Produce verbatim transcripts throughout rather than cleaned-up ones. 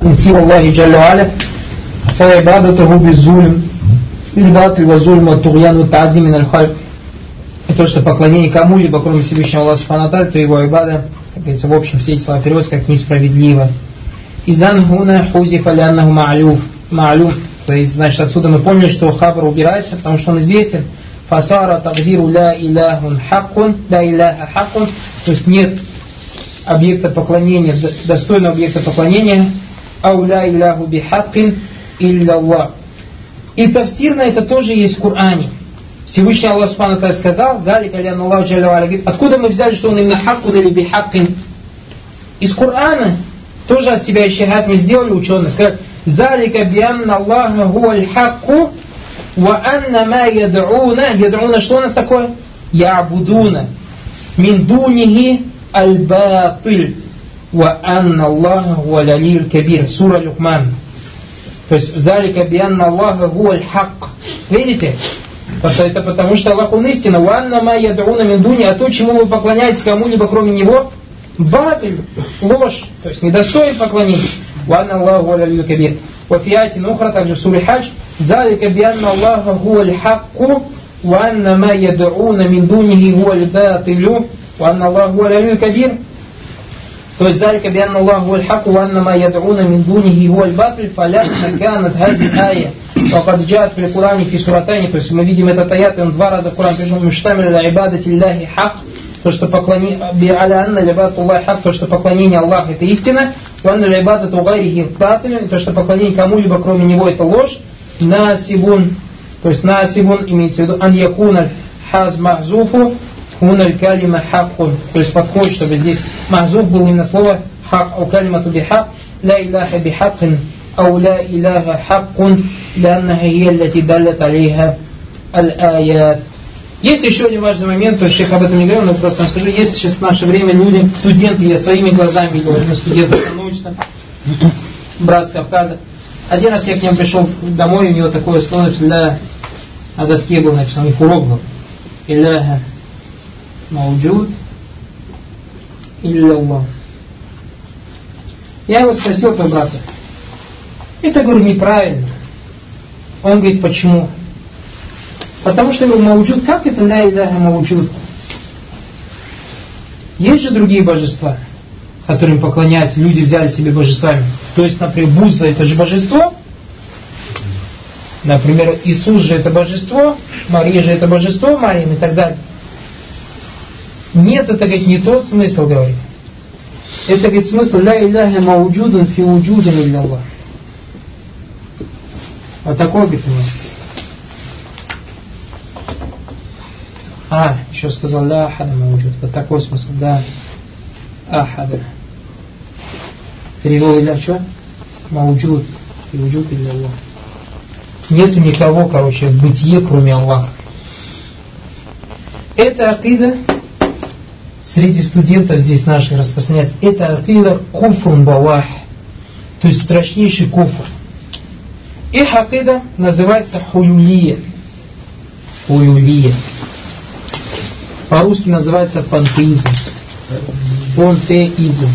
سوى الله جل وعلا فعبادته بالظلم الباطل والظلم والطغيان والتعدي من الخلق. И то, что поклонение кому-либо, кроме Всевышнего Аллаха Субхану ва Тааля, то его ибада, как говорится, в общем, все эти слова переводятся как несправедливо. Изан хуна хузифа ляннаху ма'люф, ма'люм. То есть, значит, отсюда мы поняли, что хабар убирается, потому что он известен. Фасара тагдиру ля иляхун хаккун, ля иляха хаккун. То есть нет объекта поклонения, достойного объекта поклонения. Ау ля иляху бихаккин илля Аллах. И тафсир на это тоже есть в Коране. Всевышний Аллах Субхану ва Тааля сказал, залика ля Аллаху джалля ва аля, говорит, откуда мы взяли, что он именно хаккун или бихаккин? Из Корана. Тоже от себя ищихад не сделали ученые. Сказали, залика бианна Аллаха хуаль хакку ва анна ма яд'уна. Яд'уна, что у нас такое? Я'будуна. Мин дунихи аль-батиль. Ва анна Аллаха хуаль алиюль кабир. Сура Люкман. То есть, залика бианна Аллаха хуаль хакк. Видите? Это потому, что Аллах он истина. Ва анна ма яд'уна мин дуни. А то, чему вы поклоняетесь кому-либо кроме Него, батиль, ложь, то есть недостоин поклонения. Ванна Аллаху аль-алию кабир. Вафиати нухра, также в суре Хадж, залика бианна Аллаха хуаль хакку, ванна ма яд'уна мин дунихи хуаль батилю, ванна Аллаху аль-алию кабир. То есть залика бианна Аллаху хуаль хакку, ванна ма яд'уна мин дунихи хуаль батиль, фалямма канат хази ая. Вакад джаат в Коране фи суратайни, то есть мы видим этот аят, и он два раза в Коране пришел, муштамиль ля ибадати лляхи хак. То, что поклонение, то, что поклонение Аллаху это истина, то, что поклонение кому-либо кроме Него это ложь, насибун, то есть насибун имеется в виду, ан якуна хаз махзуфу, хуналь калима хаккун, то есть подходит, чтобы здесь махзуф был именно слово хак, ау калимату бихак, ла иляха бихаккин, ау ла иляха хаккун, ляннаха хия аллати даллят алейха аль-аят. Есть еще один важный момент, то есть шейх об этом не говорил, но просто вам скажу, есть сейчас в наше время люди, студенты, я своими глазами видел, студенты становятся, брат с Кавказа. Один раз я к нему пришел домой, у него такое слово, на доске был написано, у них урок был. Илляха мауджуд илля Аллах. Я его спросил, про брата, это, говорю, неправильно. Он говорит, почему? Потому что его мауджуд, как это ля иляха мауджуд? Есть же другие божества, которым поклоняются, люди взяли себе божествами. То есть, например, Будда это же божество, например, Иисус же это божество, Мария же это божество, Мария и так далее. Нет, это, говорит, не тот смысл, говорит. Это, говорит, смысл ля иляха мауджудун фи уджудин илля Аллах. Вот такой, говорит, смысл. А, еще сказал, ля ахада мауджуд. Вот такой смысл, да. Ахада. Перевел иля что? Мауджуд. И уджуд илля Аллах. Нету никого, короче, в бытие, кроме Аллаха. Это акида среди студентов здесь наших распространяется. Это акида куфрун бавах. То есть страшнейший куфр. Их акида называется хуюлия. Хуюлия. По-русски называется пантеизм. Пантеизм.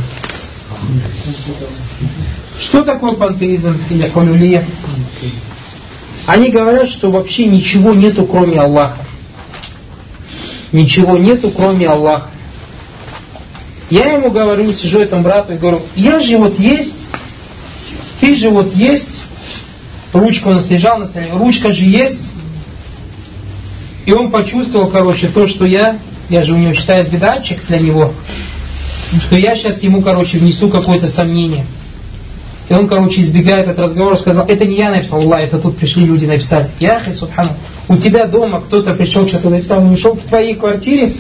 Что такое пантеизм или хулюлия? Они говорят, что вообще ничего нету, кроме Аллаха. Ничего нету, кроме Аллаха. Я ему говорю, сижу этому брату и говорю, я же вот есть, ты же вот есть. Ручка у нас лежала на столе, ручка же есть. И он почувствовал, короче, то, что я, я же у него считаюсь бедатчик для него, что я сейчас ему, короче, внесу какое-то сомнение. И он, короче, избегает этот разговор, сказал, это не я написал, Аллах, это тут пришли люди написали. Яхи, субхану, у тебя дома кто-то пришел, что-то написал, он ушел в твоей квартире,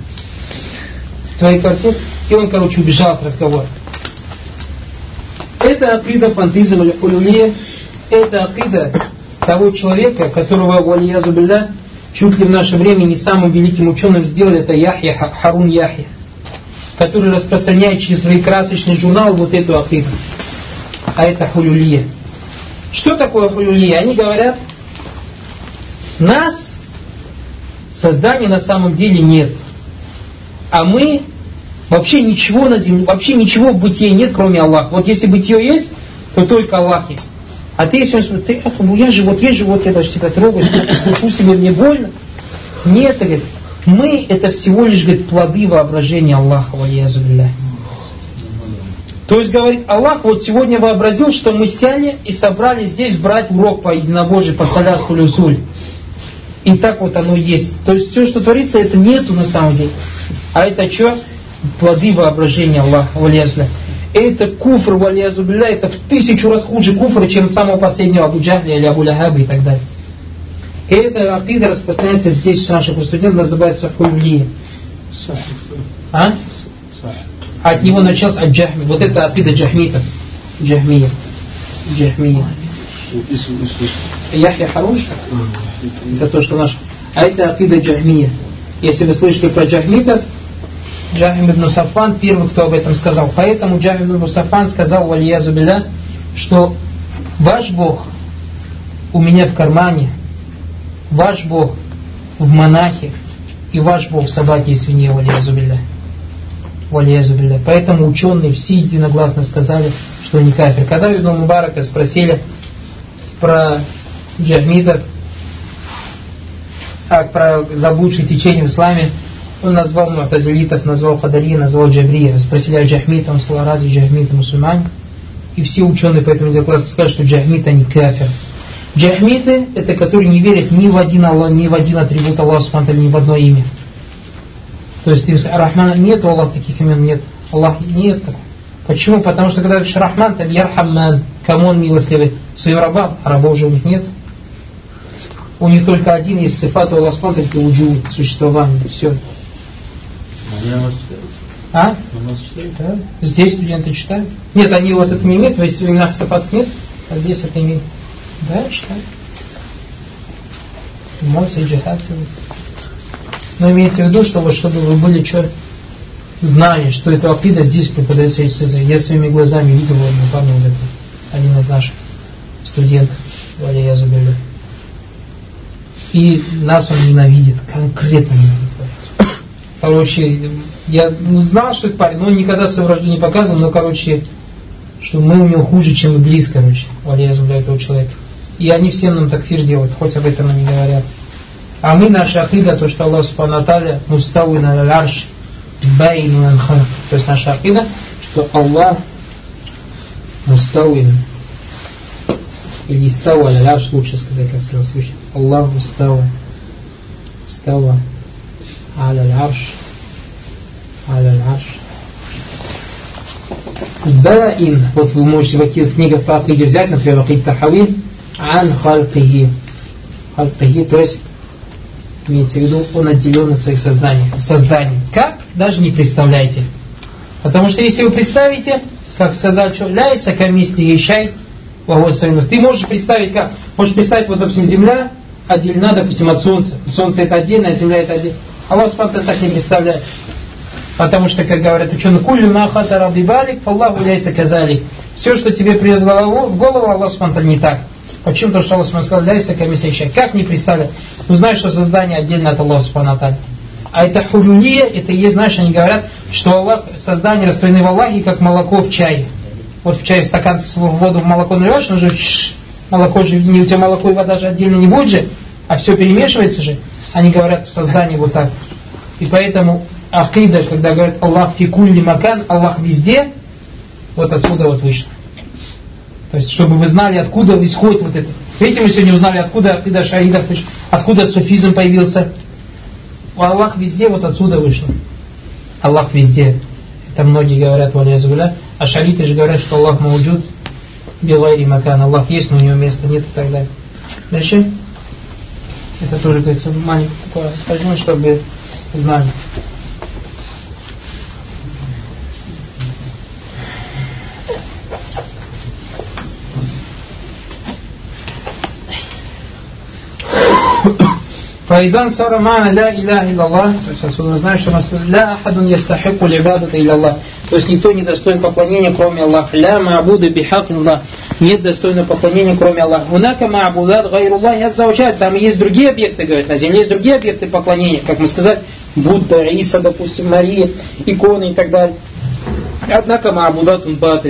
в твоей квартире, и он, короче, убежал от разговора. Это акида пантеизм или хулюлия, это акида того человека, которого, валиязу билля, чуть ли в наше время не самым великим ученым сделали, это Яхья, Харун Яхья, который распространяет через свои красочные журналы вот эту акиду. А это хулюлия. Что такое хулюлия? Они говорят, нас, создания на самом деле нет. А мы, вообще ничего на земле, вообще ничего в бытие нет, кроме Аллаха. Вот если бытие есть, то только Аллах есть. А ты если он смотрит, ты, ну я же вот, есть же вот, я даже себя трогаю, пусть себе мне больно. Нет, говорит, мы это всего лишь, говорит, плоды воображения Аллаха, валиязу билля. То есть, говорит, Аллах вот сегодня вообразил, что мы сяли и собрались здесь брать урок по единобожию, по саляску люсуль. И так вот оно есть. То есть все, что творится, это нету на самом деле. А это что? Плоды воображения Аллаха, валиязу билля. Это куфр, валиязу билля, это в тысячу раз хуже куфра, чем самого последнего Абу Джахля или Абу Лахаба и так далее. И эта акида распространяется здесь, в наших студентах, называется хулия. А? От него начался от Джахми. Вот это акида джахмитов. Джахмия. Джахмия. Яхья Харуш. Это то, что наш. А это акида джахмия. Если вы слышали про джахмитов, Джахим ибн Сафан первый, кто об этом сказал. Поэтому Джахим ибн Сафан сказал, валиязу билля, что ваш Бог у меня в кармане, ваш Бог в монахе и ваш Бог в собаке и свинье, валиязу билля. Валиязу билля. Поэтому ученые все единогласно сказали, что не кафир. Когда Ибн Мубарака спросили про джахмитов, а про заблудшие течения в исламе, он назвал му'тазилитов, назвал хадарии, назвал джабрия. Спросили о джахмите, он сказал, разве джахмиты мусульмане? И все ученые по этому классу сказали, что джахмиты они кафир. Джахмиты это которые не верят ни в один Аллах, ни в один атрибут Аллаха субхану ва тааля, ни в одно имя. То есть ты скажешь, Рахмана нет, у Аллаха таких имен нет. Аллах нет такого. Почему? Потому что когда говоришь Рахман, там Ярхамман, кому он милостливый, своим рабам, а рабов же у них нет. У них только один есть сифат, у Аллаха субхану ва тааля, уджуд, существование, все. А? Да. Здесь студенты читают. Нет, они вот это не имеют, в именах сифатов нет, а здесь это имеют. Да, читают. Эмоции, джихад. Но имеется в виду, что вот, чтобы вы были что, знали, что это акида здесь преподается из языка. Я своими глазами видел одну парня, вот это, один из наших студентов, валиязу билля. И нас он ненавидит, конкретно ненавидит. Короче, я знал, что это парень, но он никогда свою вражду не показывал, но, короче, что мы у него хуже, чем Иблис, короче, валиязу билля, этого человека. И они всем нам такфир делают, хоть об этом они говорят. А мы, наша акида, то, что Аллах субхану ва тааля мустауин аль-арш байн аль-халк. То есть наша акида, что Аллах мустауин, или става аль-арш, лучше сказать, как сразу слышно. Аллах мустауа, става аль-арш, аль-арш. Баин, вот вы можете в каких книгах по акиде взять, например, акид Тахави, ан халкихи. Халкихи, то есть имеется в виду, он отделен от своих созданий. Созданий. Как? Даже не представляете. Потому что если вы представите, как сказал, что ляйся камисли ешай, ты можешь представить как? Можешь представить, вот, допустим, земля отделена, допустим, от солнца. Солнце это отдельно, а земля это отдельно. Аллах субхану так не представляет. Потому что, как говорят ученые, кулю махата рабби балик, фаллаху ляйся казалик. Все, что тебе придет в голову, в голову Аллах субхану не так. Почему? Потому что Аллах субхану сказал, ляйся камисли ешай. Как не представлять? Узнать, что создание отдельно от Аллаха субхану ва тааля. А это хулюлия, это есть, знаешь, они говорят, что Аллах, создание растворены в Аллахе, как молоко в чае. Вот в чай в стакан в воду в молоко наливаешь, но же ш, молоко же, не, у тебя молоко и вода же отдельно не будет же, а все перемешивается же. Они говорят в создании вот так. И поэтому акида, когда говорят Аллах фи кулли макан, Аллах везде, вот отсюда вот вышло. То есть, чтобы вы знали, откуда исходит вот это. Видите, мы сегодня узнали, откуда акида шаидов, откуда суфизм появился. Аллах везде, вот отсюда вышло. Аллах везде. Это многие говорят, валиязу билля. А шариты же говорят, что Аллах мауджуд, билайри макан. Аллах есть, но у него места нет и так далее. Дальше. Это тоже, говорится, маленькое такое отражение, чтобы знали. Файзан сара мана ля иляха илляллах, то есть отсюда мы знаем, что у нас ля ахадун ястахику либадата илляллах, то есть никто не достоин поклонения, кроме Аллаха. Ля маабуду бихак илляллах, нет достойного поклонения, кроме Аллаха. Унака маабудат гайруллахи азза ва джаль, там есть другие объекты, говорят, на земле есть другие объекты поклонения, как мы сказали, Будда, Иса, допустим, Мария, иконы и так далее. Однако маабудатун батиля,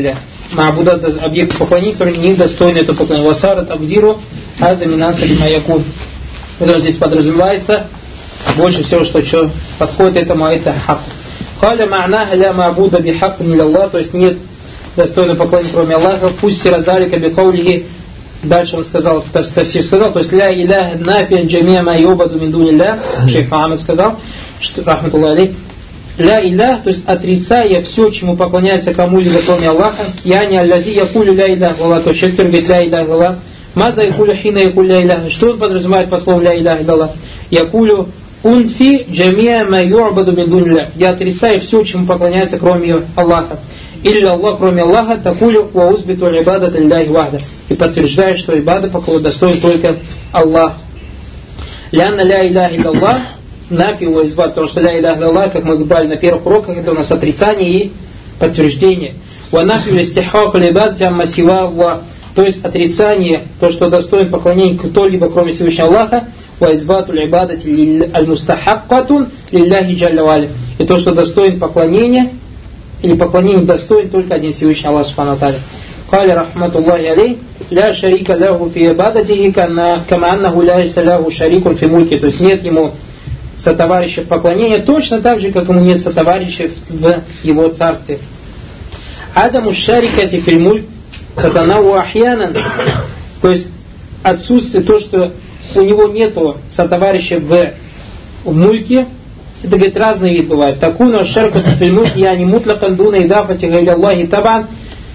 маабудат, объект поклонения, который не достоин этого поклонения. Васарат абдиру аза минаса лимаякун. Это здесь подразумевается больше всего, что, что подходит этому, это хак. Халя ма'наха ля ма'буда бихак милля Аллах, то есть нет достойного поклонения, кроме Аллаха. Пусть сиразалика бикаулихи. Дальше он сказал, Тафсир сказал, то есть ля иляха нафиан джамия ма юбаду мин дунилля. Шейх Мухаммад сказал, что рахматуллах алейх, ля илях, то есть отрицая все, чему поклоняется кому-либо кроме Аллаха. Я не аллази якулю ля илях Аллах, то есть человек, который говорит ля илях Аллах. Маза якулю хина якулю ля илях. Что он подразумевает по слову ля илях Аллах? Якулю унфи джамия ма юбаду мин дунилля. Я отрицаю все, чему поклоняется кроме Аллаха. Или Аллах, кроме Аллаха, такулю ва узбиту ибадат лилляхи вахда. И подтверждает, что ибада поклон достоин только Аллах. Лянна ля иляха илlallah нафи ва избат, потому что ля иляха илlallah, как мы говорили на первых уроках, это у нас отрицание и подтверждение. Ва нафи листихак либад джамма сива Аллах, то есть отрицание, то, что достоин поклонения кто-либо, кроме Всевышнего Аллаха, ва избату либадати аль-мустахаккатун лилляхи джалля валя. И то, что достоин поклонения, или поклонение достоин только один Всевышний Аллах Субхану ва Тааля. Кали рахматуллахи алейх, ля шарика лаху фи ибадатихи, кама аннаху ляйса лаху шарикун фи мульки. То есть нет ему сотоварища в поклонении, точно так же, как ему нет сотоварища в его царстве. Адаму шарикати фи мульк татанаву ахьянан. То есть отсутствие, то, что у него нету сотоварища в, в мульке. Это, говорит, разные виды бывают. Такуна шаркату фильмут, я не мутлакан дуна идафатиха или Аллахи табан.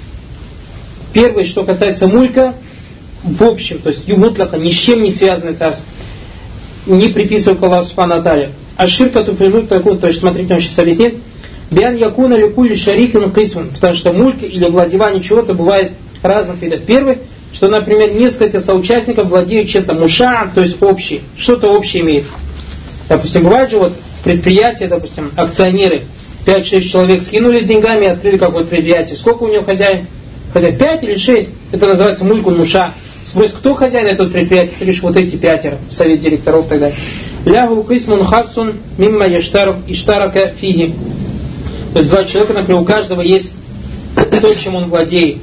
Первое, что касается мулька, в общем, то есть мутляка, ни с чем не связанное царство, не приписывая к Аллаху Субхану ва Тааля. А ширкату фильмут такун, то есть смотрите, он сейчас объяснит. Биан якуна ликули шарикин кисмун, потому что мулька или владевание чего-то бывает разных видов. Первый, что, например, несколько соучастников владеют чем-то муша, то есть общий, что-то общее имеет. Допустим, бывает же вот предприятие, допустим, акционеры, пять-шесть человек скинулись деньгами и открыли какое-то предприятие. Сколько у него хозяин? Хозяин пять или шесть? Это называется мулькун муша. Спросит, кто хозяин этого предприятия? Ты говоришь, вот эти пятеро, совет директоров и так далее. Лягу кисмун хасун мимма иштарака фиги. То есть два человека, например, у каждого есть то, чем он владеет.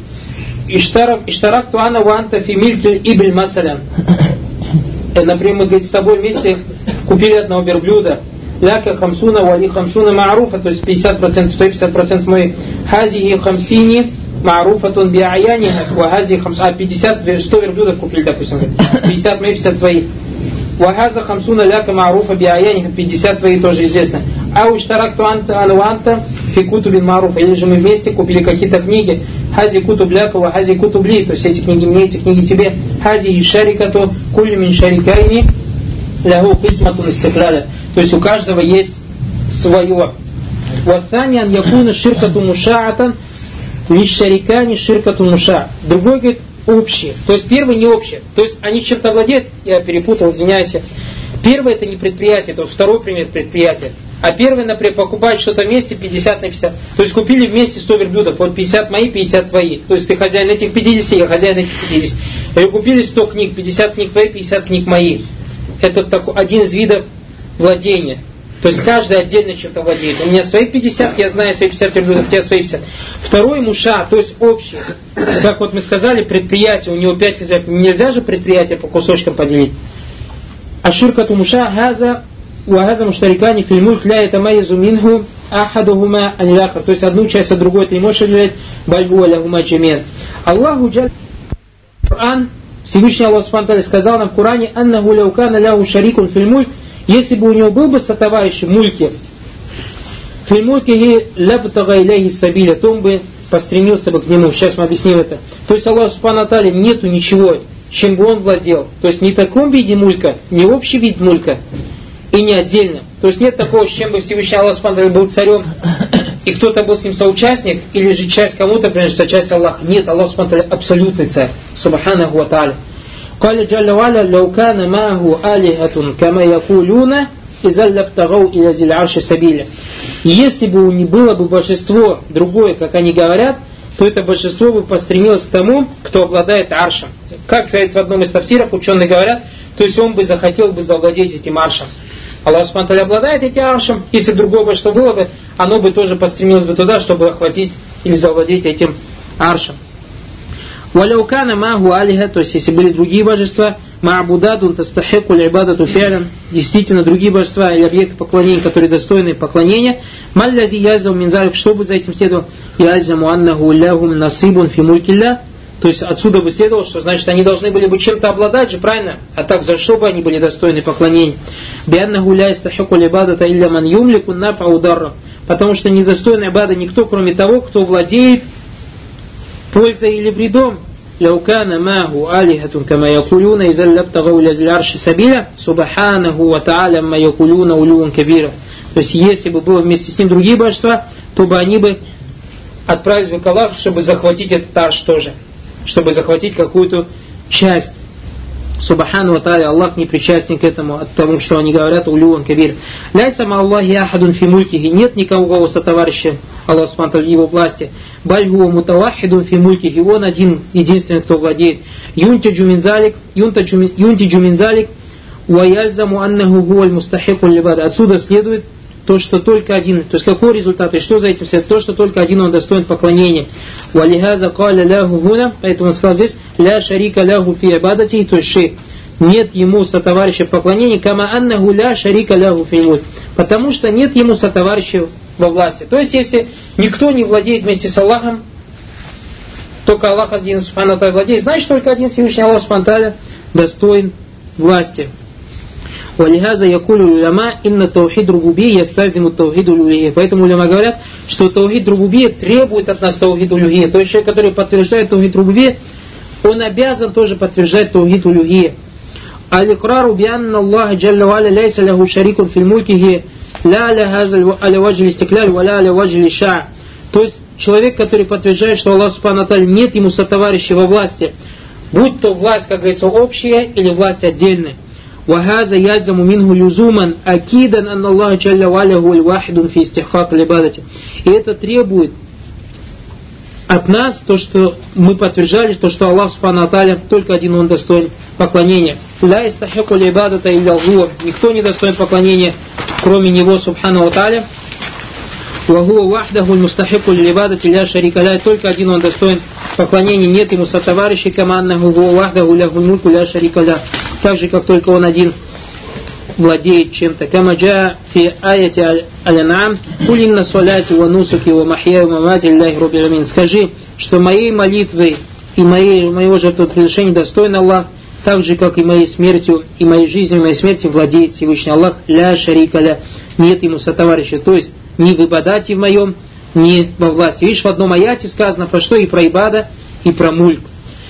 Иштарак туана ванта фи милькиль ибель масалян. Например, мы, говорит, с тобой вместе купили одного верблюда. Ляка хамсуна вали хамсуна мааруфа, то есть пятьдесят процентов твои, пятьдесят процентов мои. Хазихи хамсини мааруфатун биаяниха, вахази хамсуна, а пятьдесят, сто верблюдов купили, допустим, пятьдесят мои, пятьдесят твои. Вахаза хамсуна ляка мааруфа биаяниха, пятьдесят твои тоже известно. А уштаракту анта ануанта фи кутубин мааруфа, или же мы вместе купили какие-то книги. Хази кутуб ляка, вахази кутуб ли, то есть эти книги мне, эти книги тебе. Хази шарикату кулли мин шарикайни лягу кисматун истекляля. То есть у каждого есть свое. Ватанян якуна ширкату мушаатан лишарикани ширкату муша. Другой говорит общий. То есть первый не общий. То есть они чем-то владеют, я перепутал, извиняюсь. Первый это не предприятие, то второй пример предприятия. А первый, например, покупает что-то вместе пятьдесят на пятьдесят. То есть купили вместе сто верблюдов, вот пятьдесят мои, пятьдесят твои. То есть ты хозяин этих пятидесяти, я хозяин этих пятидесяти. Или купили сто книг, пятьдесят книг твои, пятьдесят книг мои. Это такой один из видов владения. То есть каждый отдельно чем-то владеет. У меня свои пятьдесят, я знаю свои пятьдесят верблюдов, у тебя свои пятьдесят. Второй муша, то есть общий. Как вот мы сказали, предприятие, у него пять хозяев. Нельзя же предприятие по кусочкам поделить. А ширкату муша газа уагаза муштарикани фильмульк ля это майзу минху ахадухума аниляха. То есть одну часть от другой ты не можешь отделять. Бальгу аляхума джамиан. Аллаху джаль Коран, Всевышний Аллах Субхану сказал нам в Коране: аннаху ляукана ляху шарикун фильмульк. Если бы у него был бы сотоварищ в мульке, фильмулькихи лябтага иляхи сабиля, то он бы постремился бы к нему. Сейчас мы объясним это. То есть Аллах Субхану Тааля нету ничего, чем бы он владел. То есть не в таком виде мулька, не общий вид мулька и не отдельно. То есть нет такого, с чем бы Всевышний Аллах Субхану Тааля был царем, и кто-то был с ним соучастник, или же часть кому-то принадлежит, часть Аллаха. Нет, Аллах Субхану Тааля абсолютный царь. Субханаху ва Тааля. قال جل وعلا لو كان معه آلهة كما يقولون إذا لابتغوا إلى ذي العرش سبيلا. Если бы у них было бы божество другое, как они говорят, то это божество бы постремилось к тому, кто обладает аршем. Как говорится в одном из тафсиров, ученые говорят, то есть он бы захотел бы завладеть этим аршем. Аллах Субхану ва Тааля обладает этим аршем, если другое божество было бы, оно бы тоже постремилось бы туда, чтобы охватить или завладеть этим аршем. Валяукана магу алиха, то есть если были другие божества, ма'будатун тастахику л'ибадату фи'лян, действительно другие божества или объекты поклонения, которые достойны поклонения, маллязи язам минзалик, чтобы за этим следовало, язаму аннаху лахум насибун фи мулькилля, то есть отсюда бы следовало, что значит они должны были бы чем-то обладать же, правильно? А так за что бы они были достойны поклонения? Бианнаху ля истахику л'ибадата илля ман юмлику нафа ударра, потому что недостойный ибада никто, кроме того, кто владеет пользой или вредом. Лаукана маху алихатун кама якулюна изаль лабтагау лязиль арши сабиля субханаху ва та'аля ма якулюна улюн кабира. То есть если бы было вместе с ним другие божества, то бы они бы отправились бы к Аллаху, чтобы захватить этот арш тоже, чтобы захватить какую-то часть. Субхану ва та'аля, Аллах не причастен к этому, от того, что они говорят улюн кабир. Ляйса ма Аллахи ахадун фи мулькихи, нет никого сотоварища Аллах субхану в его власти. Бальгу мутавахидун фи мулькихи, он один, единственный, кто владеет. Юнтиджу минзалик, юнтиджу минзалик, ва яльзаму аннаху гуаль мустахику либада. Отсюда следует то, что только один. То есть какой результат? И что за этим следует? То, что только один он достоин поклонения. Валихаза каля ляху гуна, поэтому он сказал здесь, ля шарика ляху фи ибадати, то есть шейх. Нет ему сотоварища в поклонении, кама аннаху ля шарика ляху фи мульк. Потому что нет ему сотоварища во власти. То есть, если никто не владеет вместе с Аллахом, только Аллах один субхану ва тааля владеет, значит, только один Всевышний Аллах субхану ва тааля достоин власти. Валихаза якулю уляма инна таухид рубубия ястазиму таухид улюхия. Поэтому уляма говорят, что таухид рубубия требует от нас таухид улюхия. То есть человек, который подтверждает таухид рубубия, он обязан тоже подтверждать таухид улюхия. Аликрару бианна Аллаха джалла ва аля ляйса ляху шарикун филь мулькихи ля ля хаза аля ваджли стекляль ва ля аля ваджли ша. То есть человек, который подтверждает, что Аллах субхану ва тааля нет ему сотоварища во власти, будь то власть, как говорится, общая или власть отдельная. وهذا يلزم منه لزوما أكيدا أن الله جل وعلا هو الواحد في استحقاق العبادة. И это требует от нас то, что мы подтверждали, то, что Аллах субхану ва тааля только один он достоин поклонения. لا يستحق العبادة إلا هو. Никто не достоин поклонения, кроме него субхану ва тааля. وهو وحده المستحق للعبادة لا شريك له. Только один он достоин поклонения, нет ему сотоварищей, كما أنه هو وحده له الملك لا شريك له. Так же, как только он один владеет чем-то. كما جاء في آية الأنعام قل إن صلاتي ونسكي ومحياي ومماتي لله رب العالمين. Скажи, что моей молитвой и моей, моего жертвоприношения достоин Аллах, так же, как и моей смертью, и моей жизнью, и моей смертью владеет Всевышний Аллах, ля шарика ля, нет ему сотоварища, то есть ни в ибадате в моем, ни во власти. Видишь, в одном аяте сказано про что? И про ибада, и про мульк.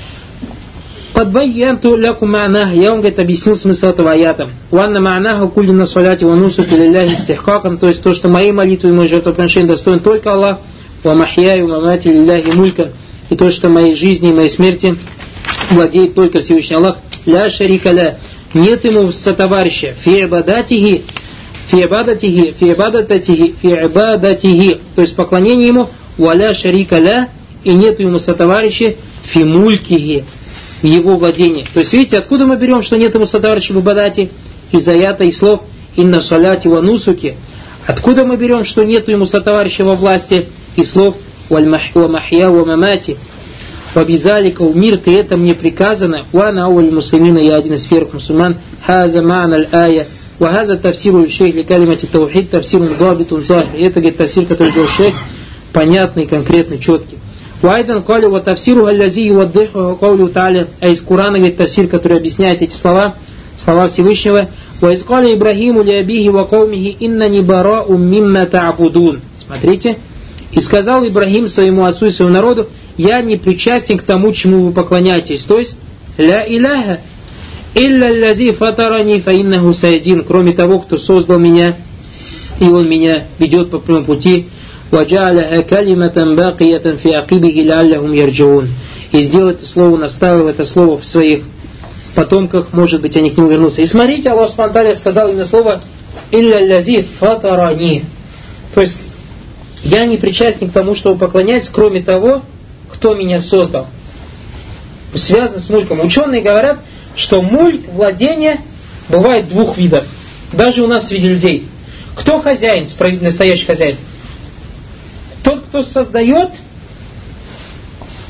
Подбайянту ляку ма'нах, я вам, говорит, объяснил смысл этого аята. Уанна ма'наха кулина саляти ва нусуки лилляхи стихкакам, то есть то, что мои молитвы и мои жертвоприношения достоин только Аллах, ва махьяю мамати лилляхи мулька, и то, что моей жизни и моей смерти владеет только Всевышний Аллах, ля шарика ля, нет ему сотоварища, фи ибадатихи, фи ибадатихи, фи ибадатихи, фи ибадатихи, то есть поклонение ему, валя шарика ля, и нет ему сотоварища, фи мулькихи, в его владении. То есть, видите, откуда мы берем, что нет ему сотоварища в ибадате? Из аята и слов инна саляти ва нусуки. Откуда мы берем, что нет ему сотоварища во власти? И слов ва махья ва мамати. Вабизалика умир, ты это мне приказано. Уана ауль муслимина, я один из первых мусульман. Хаза ма'на аль-ая. Вахаза тавсиру шейх ли калимати таухид, тавсирун дабитун захир. Это, говорит, тавсир, который делал шейх, понятный, конкретный, четкий. Вайдан калю ва тавсиру аллази юаддиху каулю та'аля. А из Корана, говорит, тавсир, который объясняет эти слова, слова Всевышнего. Ва из каля Ибрахиму ли абихи ва каумихи иннани бара'у мимма та'будун. Смотрите. И сказал Ибрахим своему отцу и своему народу, я не причастен к тому, чему вы поклоняетесь. То есть, ля иляха, илля лази фатарани фа иннаху сайдин. Кроме того, кто создал меня, и он меня ведет по прямому пути. وَجَعَلَهَا كَلِمَةً بَاقِيَةً فِي عَقِبِهِ لَعَلَّهُمْ يَرْجِعُونَ. И сделал это слово, наставил это слово в своих потомках, может быть, они к нему вернутся. И смотрите, Аллах субхану ва тааля сказал именно слово «Илля лази фатарани». То есть, я не причастен к тому, что вы поклоняетесь, кроме того, кто меня создал. Связано с мульком. Ученые говорят, что мульк, владение, бывает двух видов. Даже у нас среди людей. Кто хозяин, настоящий хозяин? Тот, кто создает,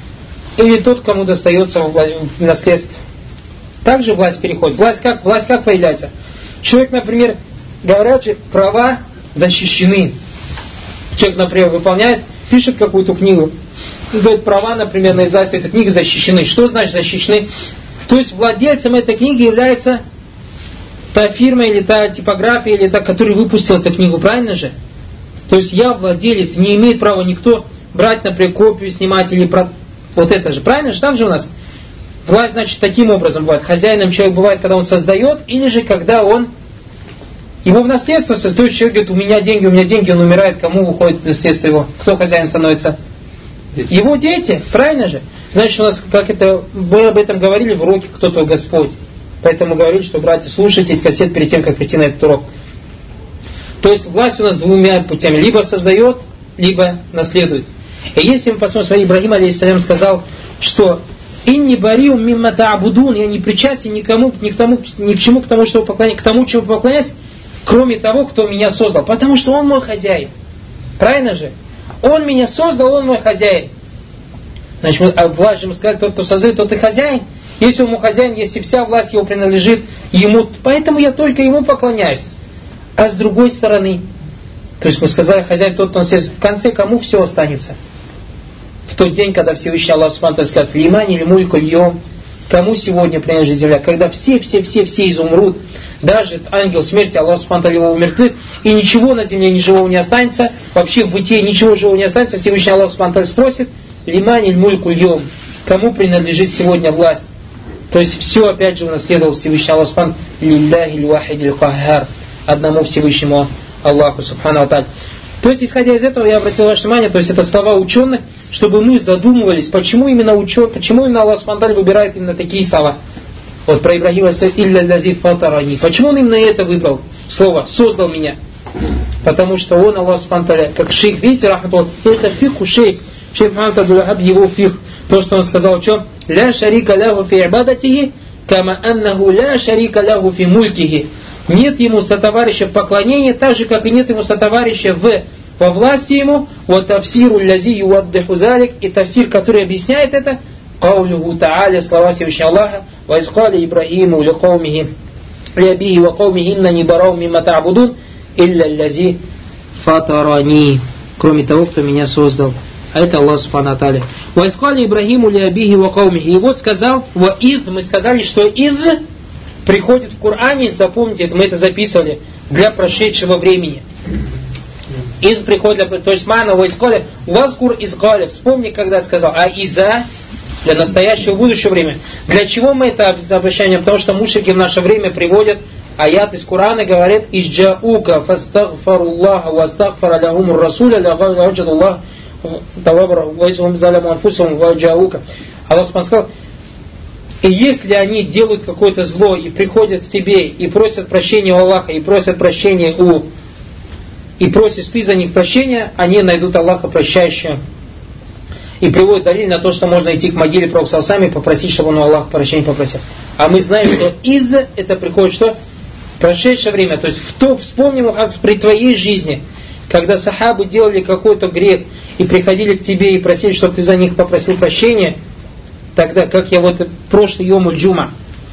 или тот, кому достается в наследство. Также власть переходит. Власть как, власть как появляется? Человек, например, говорят же, права защищены. Человек, например, выполняет, пишет какую-то книгу, и говорит, права, например, на издательство этой книги защищены. Что значит защищены? То есть владельцем этой книги является та фирма или та типография, или та, которая выпустила эту книгу, правильно же? То есть я владелец, не имеет права никто брать, например, копию, снимать или про... вот это же, правильно же? Так же у нас власть, значит, таким образом бывает. Хозяином человек бывает, когда он создает, или же когда он его в наследство, то есть человек говорит, у меня деньги, у меня деньги, он умирает, кому уходит наследство его? Кто хозяин становится? Дети. Его дети, правильно же? Значит, у нас, как это, мы об этом говорили в уроке «Кто твой Господь?». Поэтому говорили, что, братья, слушайте эти кассеты перед тем, как прийти на этот урок. То есть власть у нас двумя путями. Либо создает, либо наследует. И если мы посмотрим, смотри, Ибрагим алейхиссалям сказал, что «Инни бариу мимма та'будун», я не причастен никому, ни к тому, ни к чему, к тому, что поклоняюсь, к тому, чему поклоняюсь, кроме того, кто меня создал. Потому что он мой хозяин. Правильно же? Он меня создал, он мой хозяин. Значит, мы, а власть же мы сказали, тот, кто создает, тот и хозяин. Если он мой хозяин, если вся власть его принадлежит ему, поэтому я только ему поклоняюсь. А с другой стороны, то есть мы сказали, хозяин тот, кто он съест, в конце кому все останется? В тот день, когда Всевышний Аллах Субхану ва Тааля скажет, «Лимани или мульку льем», кому сегодня принадлежит земля? Когда все-все-все-все изумрут, даже ангел смерти, Аллах Субхану ва Тааля его умертвит, и ничего на земле ни живого не останется, вообще в бытие ничего живого не останется, Всевышний Аллах Субхану ва Тааля спросит, «Лимани или мульку льем», кому принадлежит сегодня власть? То есть все опять же унаследовал Всевышний Аллах Субхану «Лилляхи львахидиль каххар», одному Всевышнему Аллаху Субхану ва Тааля. То есть, исходя из этого, я обратил ваше внимание, то есть это слова ученых, чтобы мы задумывались, почему именно ученые, почему именно Аллах Субхану ва Тааля выбирает именно такие слова. Вот про Ибрагима «Илля лази фатарани». Почему он именно это выбрал? Слово «создал меня». Потому что он, Аллах Субхану ва Тааля, как шейх, видите, рахматуллах, это фиху шейх, шейх Мухаммад Абдул-Вахаб, его фих. То, что он сказал, что «Ля шарика лаху фи ибадатихи, кама аннаху ля шарика лаху фи мулькихи». Нет ему сотоварища в поклонении, так же, как и нет ему сотоварища в, во власти ему. Вот тафсиру лязи юаддиху залик, и тафсир, который объясняет это, каулюху та'аля, слова Всевышнего Аллаха, ва искали Ибрагиму ли каумихи, ли абихи ва каумихи, инна не барау мимма та'будун, илля лязи фатарани. Кроме того, кто меня создал. А это Аллах Субхану ва Тааля. Ва искали Ибрагиму ли абихи ва каумихи. И вот сказал, ва ид, мы сказали, что ид приходит в Коране, запомните, это мы это записывали, для прошедшего времени. Ид приходит, для, то есть мана ва искали, вазкур искали, вспомни, когда сказал, а иза для настоящего будущего времени. Для чего мы это обращаем? Потому что мушрики в наше время приводят аят из Корана, говорят, «Иджаука фастагфаруллаха вастагфара лахумур расуля лагавля аджадуллах тавабра вайзум заляму анфусум ваджаука». Аллах сказал, и если они делают какое-то зло и приходят к тебе и просят прощения у Аллаха, и просят прощения у... и просишь ты за них прощения, они найдут Аллаха прощающего. И приводят далиль на то, что можно идти к могиле пророка саллаллаху алейхи ва саллям и попросить, чтобы он у Аллаха прощения попросил. А мы знаем, что из это приходит что? Прошедшее время. То есть в то, вспомним, как при твоей жизни, когда сахабы делали какой-то грех и приходили к тебе и просили, чтобы ты за них попросил прощения, тогда, как я вот прошлый йомуль джума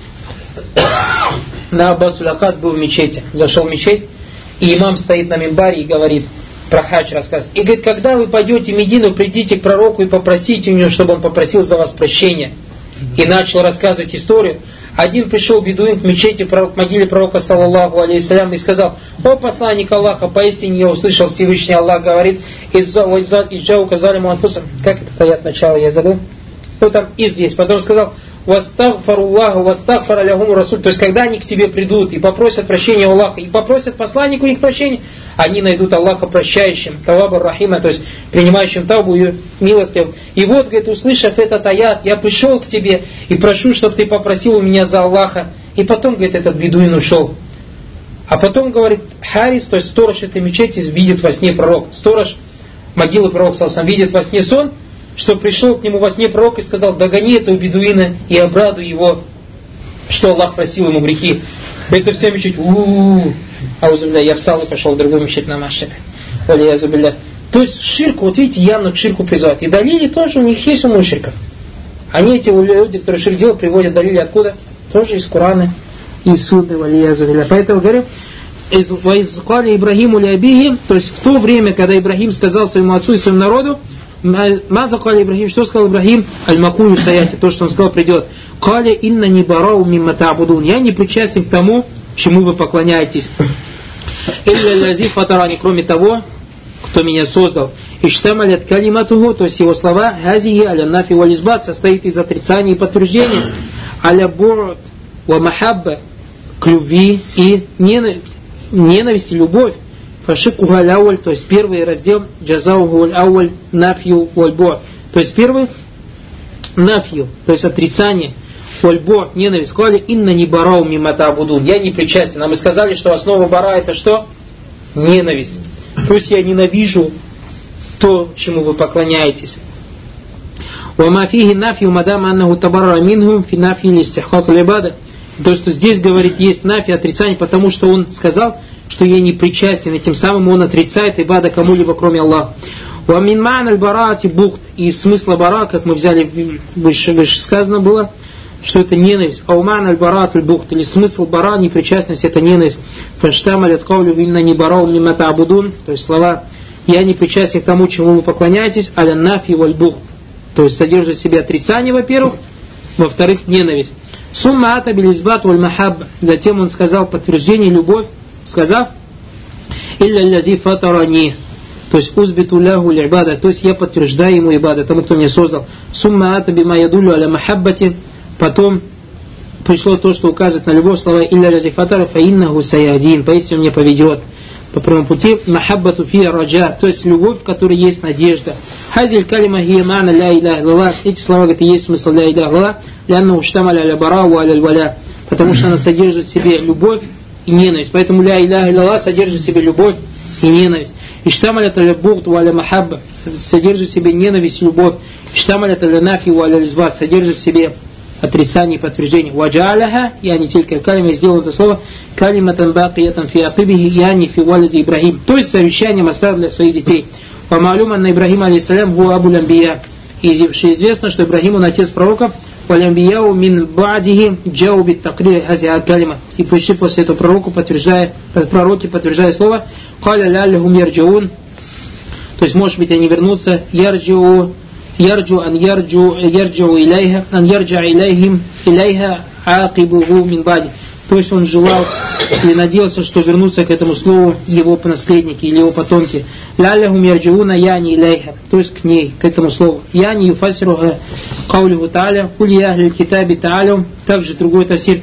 на Аббасуль Акад был в мечети, зашел в мечеть, и имам стоит на мимбаре и говорит, про хадж рассказывает. И говорит, когда вы пойдете в Медину, придите к пророку и попросите у него, чтобы он попросил за вас прощения. И начал рассказывать историю. Один пришел бедуин к мечети, к могиле пророка, саллаллаху алейхиссалям, и сказал, о посланник Аллаха, поистине я услышал Всевышний Аллах говорит, «Изджа указали муанфусам». Как это аят начала, я забыл? Ну там ид есть. Потом сказал, «Вастагфаруллаху, вастагфара лягуму расуль». То есть, когда они к тебе придут и попросят прощения у Аллаха, и попросят посланнику их прощения, они найдут Аллаха прощающим, тавабар рахима, то есть принимающим тавбу и милостивым. И вот, говорит, услышав этот аят, я пришел к тебе и прошу, чтобы ты попросил у меня за Аллаха. И потом, говорит, этот бедуин ушел. А потом, говорит, Харис, то есть сторож этой мечети, видит во сне пророк. Сторож могилы пророка саллаллаху алейхи ва саллям видит во сне сон, что пришел к нему во сне пророк и сказал, догони этого бедуина и обрадуй его, что Аллах простил ему грехи. Это вся мечеть, у-у-у, аузубилля, я встал и пошел в другую мечеть на машет. То есть ширку, вот видите, явно к ширку призывают. И далили тоже у них есть у мушриков. Они, эти люди, которые ширк делают, приводят далили откуда? Тоже из Корана, из Сунны, валиязу билля. Поэтому говорю, «Ваизкали Ибрахиму лябихи», то есть в то время, когда Ибрахим сказал своему отцу и своему народу, «Мазакали Ибрахим», что сказал Ибрахим? «Аль-Макую саяти», то, что он сказал, придет. «Кали инна не барау мимма та'будун», я не причастен к тому, чему вы поклоняетесь. «Илля лази фатарани», кроме того, кто меня создал. «Иштамалят калиматуху», то есть его слова, «Хазихи аля нафи вализбат», состоит из отрицания и подтверждения, «Аля бу'д ва махабба», к любви и ненависти. Ненависть и любовь, фашику галь-ауль, то есть первый раздел, джазауху аль-ауль, нафью вальбо, то есть первый нафью, то есть отрицание, вальбо, ненависть, сказали, инна не барау мимма та'будун, я не причастен, а мы сказали, что основа бара это что? Ненависть, то есть я ненавижу то, чему вы поклоняетесь. Ва фиhi нафью мадам аннаху табарра минхум фи нафи листиххак аль-ибада. То, что здесь говорит, есть нафи, отрицание, потому что он сказал, что я не причастен, и тем самым он отрицает ибада кому-либо, кроме Аллаха. Ва мин ма'на аль-бараати бухт, и из смысла бара, как мы взяли, выше, выше сказано было, что это ненависть. А у ма'на аль-бараат аль-бухт, или смысл бара, непричастность, это ненависть. Фаштамаль от кавлю винна не барау мимма та'будун, то есть слова, я не причастен к тому, чему вы поклоняетесь, аля нафи валь-бухт, то есть содержит в себе отрицание, во-первых, во-вторых, ненависть. Сумма ата билизбат валь махабба. Затем он сказал подтверждение, любовь, сказав илля лязи фатарани, то есть узбиту ляху л'ибада, то есть я подтверждаю ему ибада, тому, кто меня создал. Сумма ата бима ядулю аля махаббати, потом пришло то, что указывает на любовь, слова илля лязи фатара фа иннаху саядин, поистине он меня поведет по прямому пути. Махаббату фи раджа, то есть любовь, в которой есть надежда. Хазиль калима хия ма'на ля иляха илlallah, эти слова, говорят, и есть смысл ля иляха илlallah, лянна уштамаля аля барау аля валя, потому что она содержит в себе любовь и ненависть. Поэтому ля иляха илlallah содержит в себе любовь и ненависть. Иштамалят аля бугд аля махабба, содержит в себе ненависть и любовь. Иштамалят аля нафи аля лизбат, содержит в себе отрицание и подтверждение. Ваджаляха, я не только калима, сделал это слово, калиматан бакиятан фи акибихи, я не фи валиди Ибрахим, то есть завещанием оставил для своих детей. По малюман на Ибрахим алейхиссалям гу абу лямбия. И известно, что Ибрахим он отец пророков, валямбияу мин ба'дихи джау бит такрир хазиа калима. И пришли после этого пророку, подтверждая, пророки подтверждая слово, каля ляллихум ярджиун, то есть может быть они вернутся, ярджиу, ярджу ан ярджу, ярджу илайха, ан ярджа илайхим, илайха акибуху мин ба'ди. То есть он желал и надеялся, что вернутся к этому слову его наследники или его потомки. Лялляхум ярджиуна яни илайха, то есть к ней, к этому слову. Яни юфасируха каулиху та'аля, кули ахли китаби та'алю, также другой тафсир.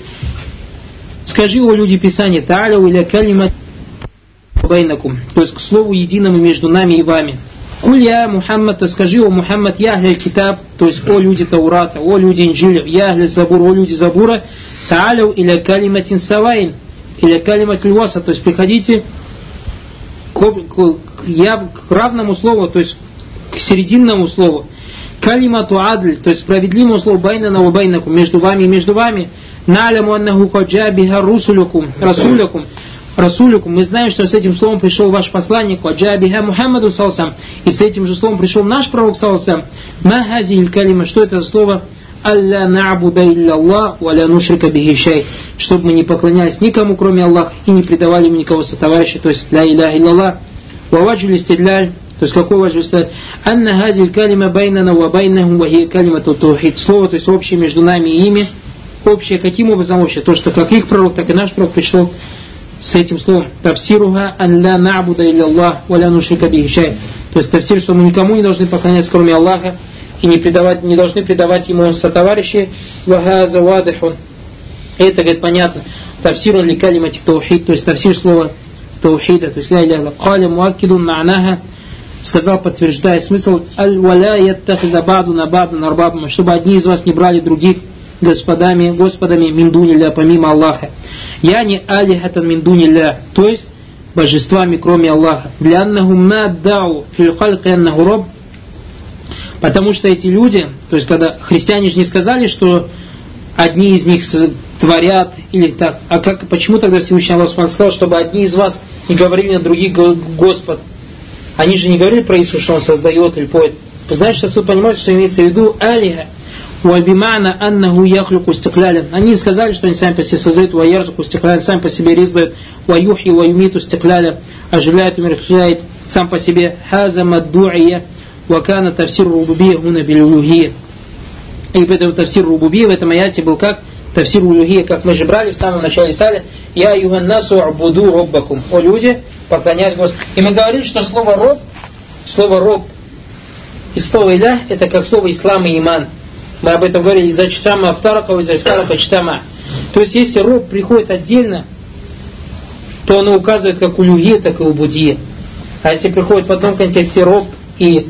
Скажи, о люди Писания, та'алю иля калима байнакум, то есть к слову единому между нами и вами. Куль я Мухаммад, то скажи, о Мухаммад, я ахли китаб, то есть о люди Таурата, о люди Инджиля, я ахли Забур, о люди Забура, та'алю иля калиматин савайн, иля калимат льваса, то есть приходите к, к, я, к равному слову, то есть к серединному слову. Калимату адль, то есть справедливому слову байнана ва байнакум, между вами и между вами. На'ляму аннаху хаджа биха русулякум, расулякум, расулякум. Мы знаем, что с этим словом пришел ваш посланник, хаджа биха Мухаммаду салсам, и с этим же словом пришел наш пророк салсам. Ма хазиль калима, что это за слово? Алла на'буда илляллах ва ла нушрика бихи шай, чтобы мы не поклонялись никому, кроме Аллаха, и не предавали ему никого сотоварища, то есть ля иляха илляллах. Ва ваджу листидляль, то есть какой ваджу листидляль? Анна хазиль калима байнана ва байнахум ва хия калимату тухид, слово, то есть общее между нами и ими. Общее, каким образом общее? То, что как их пророк, так и наш пророк пришел с этим словом. Тавсируха ан ла на'буда илляллах ва ла нушрика бихи шай, то есть тавсир, что мы никому не должны поклоняться, кроме Аллаха, и не, предавать, не должны предавать ему сотоварищи. Вахаза вадихун. Это, говорит, понятно. Тавсиру ли калимати таухид, то есть тавсир слова таухида, то есть ля иляха илlallah. Каля муаккидун ма'наха, сказал, подтверждая смысл, аль-валя яттахиза ба'дуна ба'дун арбабам, чтобы одни из вас не брали других господами, господами миндунилля, помимо Аллаха. Я не алихатан миндунилля, то есть божествами, кроме Аллаха. Для аннахум наддау фил халки аннаху раб, потому что эти люди, то есть когда христиане же не сказали, что одни из них творят или так, а как, почему тогда Всевышний Аллах сказал, чтобы одни из вас не говорили на других Господь? Они же не говорили про Иисуса, что Он создает или поет. Вы знаете, что отсюда понимаете, что имеется в виду алиха. وَبِمَعْنَا أَنَّهُ يَخْلُقُ اسْتِقْلَالًا. Они сказали, что они сами по себе создают, وَيَرْزُقُ اسْتِقْلَالًا, сам по себе ризкают, وَيُحْيِ وَيُмِيتُ اسْتِقْلَالًا, оживляет, умерщвляет сам по себе. هَذَا مَدُّعِيَ وَكَانَ تَفْسِرُ رُبُوبِيَّةِ هُنَا بِالْأُلُوهِيَّةِ. И поэтому тафсир рубубия в этом аяте был как тафсир улюхия, как мы же брали в самом начале сали. Я юганнасу абуду роббакум. О люди, поклоняйтесь Господу. И мы говорили, что слово роб, слово роб и слово иля, это как слово ислам и иман. Мы об этом говорили из-за чтама автаракова, из-за автарака чтама. То есть, если роб приходит отдельно, то оно указывает как улюхия, так и убудия. А если приходит в одном контексте роб и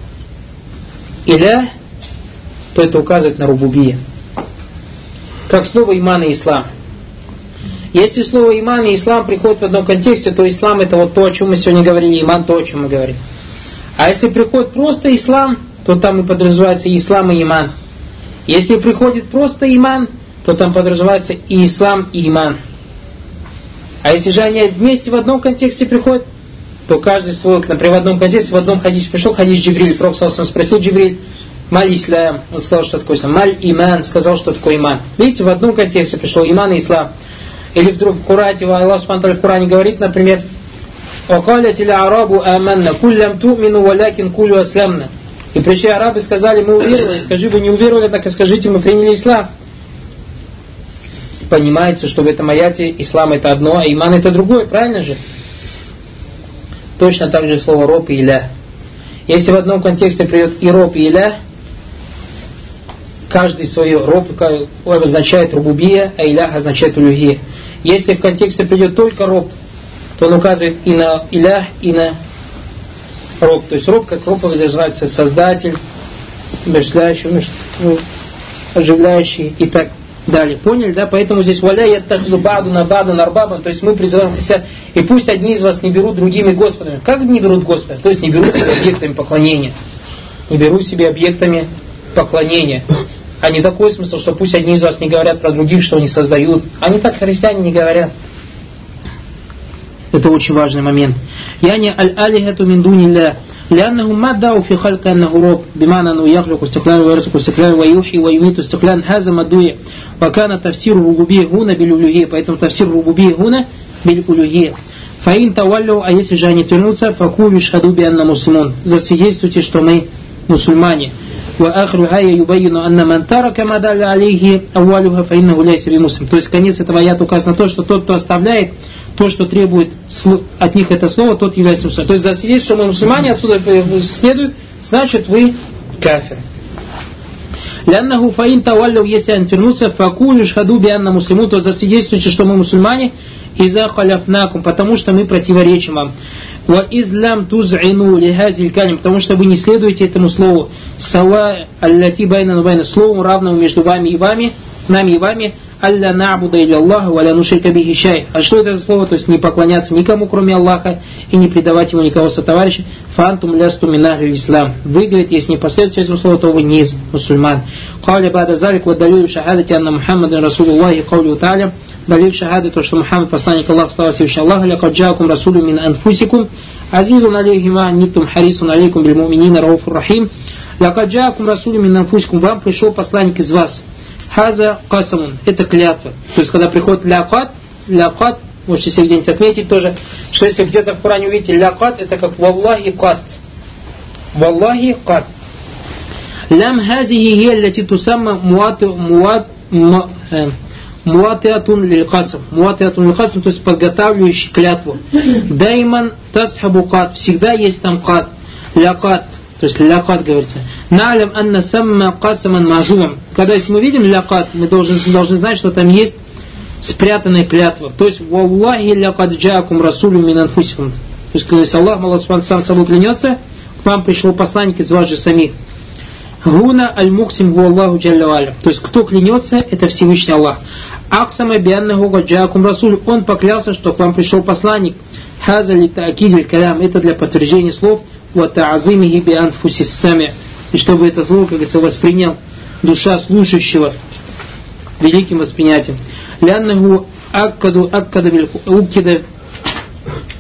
иля, то это указывает на рубубия. Как слово иман и ислам. Если слово иман и ислам приходит в одном контексте, то ислам это вот то, о чем мы сегодня говорили, иман то, о чем мы говорим. А если приходит просто ислам, то там и подразумевается и ислам, и иман. Если приходит просто иман, то там подразумевается и ислам, и иман. А если же они вместе в одном контексте приходят, то каждый свой, например, в одном контексте, в одном хадисе пришел хадис Джибриль, Пророк саллаллаху спросил Джибриль, Маль ислам, он сказал, что такое ислам. Маль иман, сказал, что такое иман. Видите, в одном контексте пришел иман и ислам. Или вдруг в Коране, Аллах субхану в Коране говорит, например, وَقَالَتِ الْعَرَابُ آمَنَّا كُلْ لَمْ تُؤْمِنُوا وَلَكِنْ كُلُوا أَسْلَمْنَا. И пришли арабы, сказали, мы уверовали. Скажи, вы не уверовали, однако скажите, мы приняли ислам. Понимаете, что в этом аяте ислам это одно, а иман это другое, правильно же? Точно так же слово роб и иля. Если в одном контексте придет и роб, и иля, каждый свое роб означает рубубия, а илях означает улюхия. Если в контексте придет только роб, то он указывает и на илях, и на роб. То есть роб, как роб, называется создатель, умерщвляющий, оживляющий и так далее. Поняли, да? Поэтому здесь валя яттахзу баду на баду нарбабан. То есть мы призываем христиан, и пусть одни из вас не берут другими господами. Как не берут Господа? То есть не берут себе объектами поклонения. Не берут себе объектами поклонения. А не такой смысл, что пусть одни из вас не говорят про других, что они создают. Они так христиане не говорят. Это очень важный момент. Яни аль-алихату мин дунилля. لأنه ما دعوا في خلق أنه رب بمعنى أنه يخلق استقلالا ويرزق استقلالا ويحيي ويميت استقلالا هذا ما دعي وكان تفسير الربوبية هنا بالألوهية. Поэтому تفسير الربوبية هنا بالألوهية. فإن تولوا, а если же они вернутся, فقولوا اشهدوا بأننا مسلمون. Засвидетельствуйте, что мы мусульмане. وآخر هاي يبين أن من ترك ما دل عليه أولها فإنه ليس بمسلم. То есть конец этого аята указано на то, что тот, кто оставляет то, что требует от них это слово, тот является мусульманом. То есть засвидетельствовать, что мы мусульмане, отсюда следует, значит вы кафир. لأنه فإن تولوا, если они вернутся, فقولوا اشهدوا بأننا مسلمون, то засвидетельствуйте, что мы мусульмане, إذا خلفناكم, потому что мы противоречим вам. وَإِذْ لَمْ تُزْعِنُوا لِهَذِهِ الْكَلِمِ, потому что вы не следуете этому слову. سَوَاء الَّتِي بَيْنَنَا وَبَيْنَ, слову равному между вами и вами, нами и вами. «Алля на'буда илля Аллаха ва ля нушрика бихи шай». А что это за слово? То есть не поклоняться никому, кроме Аллаха, и не предавать ему никого сотоварища. «Фантум лясту мин ахли ислам». Вы, говорит, если не последуете этому слову, то вы не из мусульман. «Кауля бада залик ва далилю шахадати анна Мухаммадан Расулуллахи каулю та'аля». Далил шахады, то, что Мухаммад посланник Аллаха, слава Всевышнего Аллаха, «Лякад джаакум расулю мин анфусикум, азизун алейхи ма анниттум харисун алейкум биль муминина рауфур рахим». «Лякад джаакум расулю мин анфусикум», вам пришел посланник из вас. Хаза касамун, это клятва. То есть, когда приходит лякат, лякат, можете себе где-нибудь отметить тоже, что если где-то в Коране увидите лякат, это как валлахи кат. Валлахи кат. Лям хазихи хия лати тусамма муатиатун лиль касам. Муатиатун лиль касам, то есть подготавливающий клятву. Дайман тасхабу кат, всегда есть там кат, лякат. То есть лякат говорится. Налям анна самма касаман мажумам. Когда если мы видим лякат, мы должны, должны знать, что там есть спрятанная клятва. То есть валлахи лякад джаакум расулю мин анфусикум. То есть когда Аллах, Аллах сам собой клянется, к вам пришел посланник из вас же самих. Гуна аль-муксим гу Аллаху джалля ва'аля. То есть кто клянется, это Всевышний Аллах. Аксама бианнаху гаджаакум расулю. Он поклялся, что к вам пришел посланник. Хаза ли та'акид калям. Это для подтверждения слов. وَتَعْظِمِهِ بِأَنْفُسِ السَّمِعِ. И чтобы это слово, как говорится, воспринял душа слушающего великим восприятием. لأنه أكد أكد أكد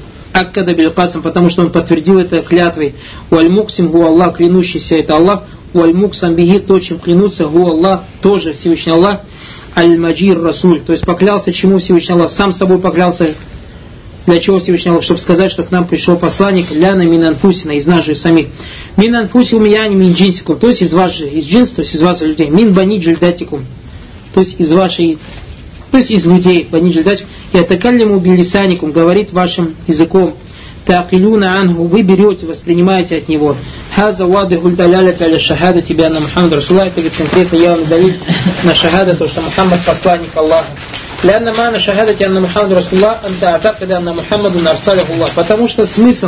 أكد بالقسم, потому что он подтвердил это клятвой. والمقسم هو الله, клянущийся это Аллах. валь-муксам бихи, то, чем клянутся, гу Аллах, тоже Всевышний Аллах, аль-маджир расуль, то есть поклялся чему Всевышний Аллах, сам собой поклялся, для чего Всевышний Аллах, чтобы сказать, что к нам пришел посланник, ляна мин анфусина, из нас же самих, мин анфусикум яни мин джинсикум, то есть из вас же, из джинс, то есть из вас людей, мин бани джульдатикум, то есть из вашей, то есть из людей, бани джульдатикум, и атакаллиму билисаникум, говорит вашим языком, таакилюна анху, вы берете, воспринимаете от него. Хаза вадихуль далялят аля шахада тебя на Мухаммад Расулла, это говорит конкретно явный далиль на шахада, то, что Мухаммад посланник Аллаха. Лянна мана шахада тебя на Мухаммад Расулла, анта атакада на Мухаммаду нарсаляху Аллах. Потому что смысл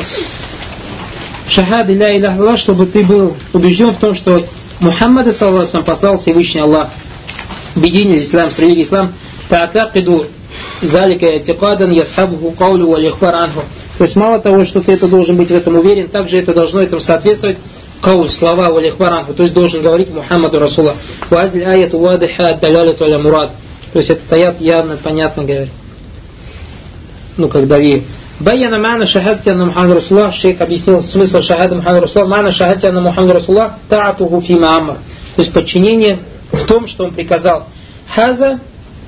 шахады ля иляха Аллах, чтобы ты был убежден в том, что Мухаммада саллаллаху послал Всевышний Аллах. Бедине ислам, в религии ислам, таатакиду залика ятикадан ясхабуху каулю валихбар анху. То есть мало того, что ты это должен быть в этом уверен, также это должно этому соответствовать кауль, слова валихбар анху, то есть должен говорить Мухаммаду Расула. Вазиль аяту вадиха даляляту аля мурад. То есть этот аят явно, понятно говорит. Ну, как далее. Баяна мана шахадти анна Мухаммад Расула, шейх объяснил смысл шахада Мухаммад Расула, мана шахадти анна Мухаммад Расула, таатуху фима амр. То есть подчинение в том, что он приказал. Хаза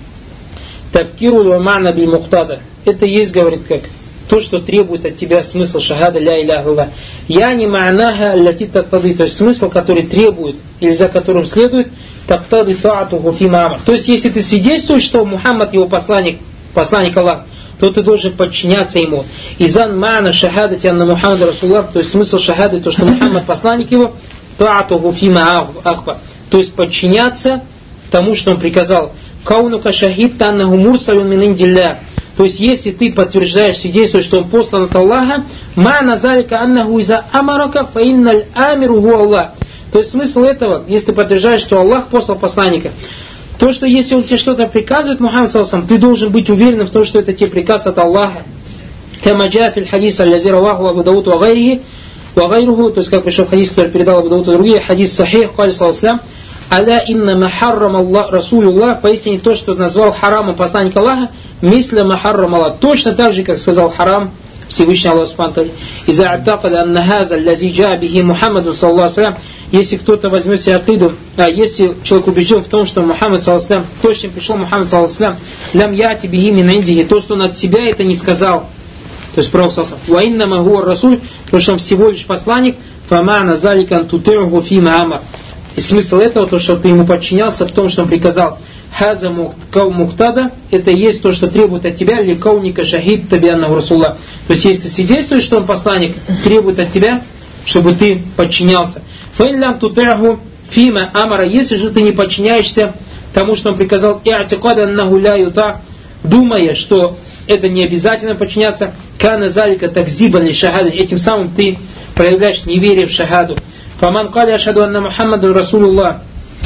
тавкиру ва мана биль мухтада. Это есть, говорит, как то, что требует от тебя смысл шахада ля иляха илlallah. Я не ма'наха лати тактады, то есть смысл, который требует или за которым следует тактады таатуху фима амр. То есть если ты свидетельствуешь, что Мухаммад его посланник, посланник Аллаха, то ты должен подчиняться ему. Изан ма'на шахадати анна Мухаммад Расуллах, то есть смысл шахады, то, что Мухаммад посланник его, таатуху фима ахба, то есть подчиняться тому, что он приказал. Каунука шахид таннаху мурсалюн мин индилля. То есть, если ты подтверждаешь, свидетельствуешь, что он послан от Аллаха, ма назалика аннаху иза амарака фа инналь амиру гу Аллах. То есть, смысл этого, если ты подтверждаешь, что Аллах послал посланника, то, что если он тебе что-то приказывает, Мухаммад саллаллаху, ты должен быть уверен в том, что это тебе приказ от Аллаха. Кама джаа фил хадис аллази раваху Абу Дауд ва гайрихи, ва гайруху, то есть, как пришел хадис, который передал Абу Дауд и другие, хадис сахих, кали саллаллаху, аля инна махаррам Аллах, Расулуллах, поистине то, что назвал харамом посланник Аллаха, мисля махаррам Аллах, точно так же, как сказал харам Всевышний Аллах Субхану ва Тааля. Иза аттакада анна хаза аллази джаа бихи Мухаммаду саллаллаху алейхи ва саллям, если кто-то возьмет себе акиду, а если человек убежден в том, что Мухаммад саллаллаху алейхи ва саллям, то, с чем пришел Мухаммад саллаллаху алейхи ва саллям, лям яти бихи мин индихи, то, что он от себя это не сказал, то есть пророк саллаллаху алейхи ва саллям, ва иннама хуа расуль, потому что он всего лишь посланник, фамана залика антутируху фима амар. И смысл этого, то, что ты ему подчинялся в том, что он приказал. Хаза мухтада, это есть то, что требует от тебя, ли кауника шахид табианна Расулла. То есть, если ты свидетельствуешь, что он посланник, требует от тебя, чтобы ты подчинялся. Фаинлям тутираху фима амара, если же ты не подчиняешься тому, что он приказал, и атикада нахуля юта, думая, что это не обязательно подчиняться, кана залика такзиба ли шахада, этим самым ты проявляешь неверие в шахаду. Фаман кали ашаду анна Мухаммаду Расулуллах.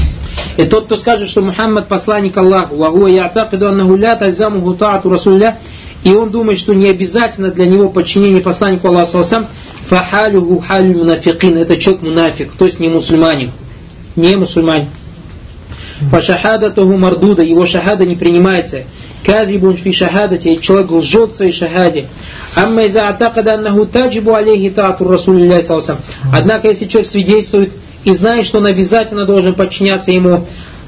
И тот, кто скажет, что Мухаммад посланник Аллаху, вагуа я'такиду аннаху ля тальзамуху таату Расулля, и он думает, что не обязательно для него подчинение посланнику Аллаху саллаллаху фахалюху халю мунафикин, это человек мунафик, то есть не мусульманин, не мусульманин. Фашахадатуху мардуда, его шахада не принимается. Кадрибун фи шахадати, человек лжет в своей шахаде. Амма иза атакада аннаху таджибу алейхи таату Расулилляхи саллаллаху алейхи ва саллям. Однако, если человек свидетельствует и знает, что он обязательно должен подчиняться ему,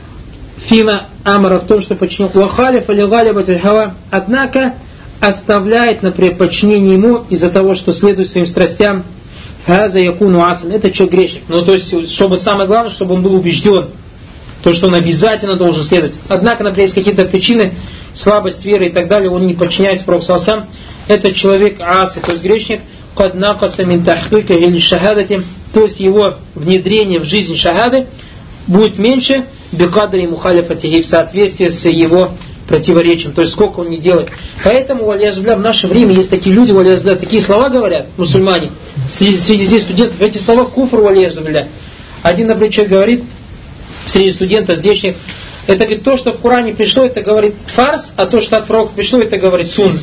фима амара, в том, что подчинил, вахалиф али галибат хава, однако оставляет, например, подчинение ему из-за того, что следует своим страстям, хаза якуну асан, это человек грешник. Ну, то есть, чтобы самое главное, чтобы он был убежден, то, что он обязательно должен следовать. Однако, например, есть какие-то причины, слабость веры и так далее, он не подчиняется пророку саллаллаху алейхи ва саллям, это человек асы, то есть грешник, кад накаса мин тахкика или шахадати, то есть его внедрение в жизнь шахады будет меньше бикадри мухалифатихи, в соответствии с его противоречием, то есть сколько он не делает. Поэтому, валиязубля, в наше время есть такие люди, валиязубля, такие слова говорят, мусульмане, среди, среди здесь студентов, эти слова куфр, валиязубля. Один, например, человек говорит, среди студентов здешних, это говорит, то, что в Коране пришло, это говорит фарс, а то, что от пророка пришло, это говорит сунна.